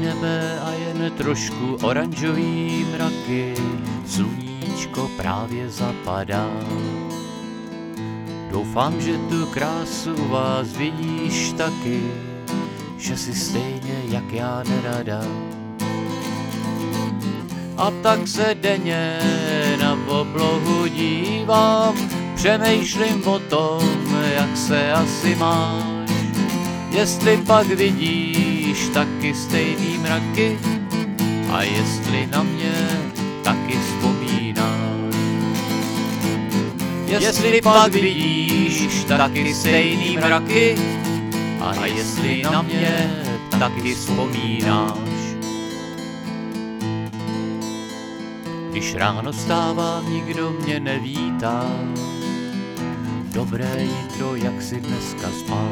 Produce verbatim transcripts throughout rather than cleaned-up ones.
nebe a jen trošku oranžový mraky, sluníčko právě zapadá. Doufám, že tu krásu u vás vidíš taky, že jsi stejně jak já nerada. A tak se denně na oblohu dívám, přemýšlím o tom, jak se asi máš. Jestli pak vidíš taky stejný mraky a jestli na mě taky vzpomínáš. Jestli pak vidíš taky stejný mraky a jestli na mě taky vzpomínáš. Když ráno vstávám, nikdo mě nevítá. Dobré jitro, jak si dneska spal.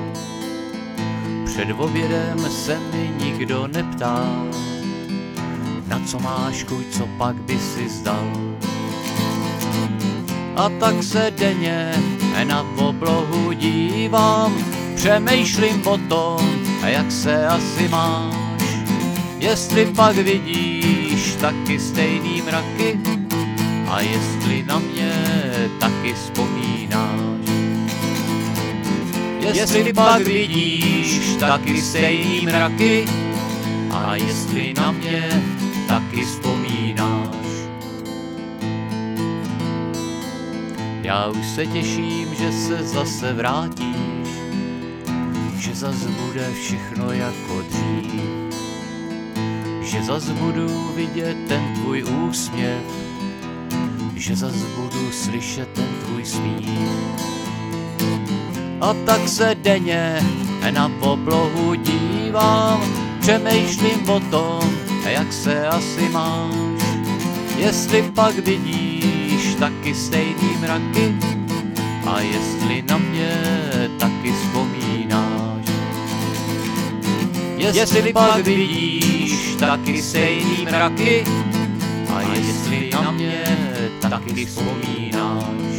Před obědem se mi nikdo neptá, na co máš chuť, co pak by si zdal. A tak se denně na oblohu dívám, přemýšlím o tom, jak se asi máš. Jestli pak vidíš taky stejný mraky a jestli na mě taky vzpomínáš. Jestli pak vidíš taky stejný mraky a jestli na mě taky vzpomínáš. Já už se těším, že se zase vrátíš, že zas bude všechno jako dřív, že zas budu vidět ten tvůj úsměv, že zas budu slyšet ten tvůj smích. A tak se denně na oblohu dívám, přemýšlím o tom, jak se asi máš. Jestli pak vidíš taky stejný mraky a jestli na mě taky vzpomínáš. Jestli pak vidíš taky stejný mraky a jestli na mě taky vzpomínáš.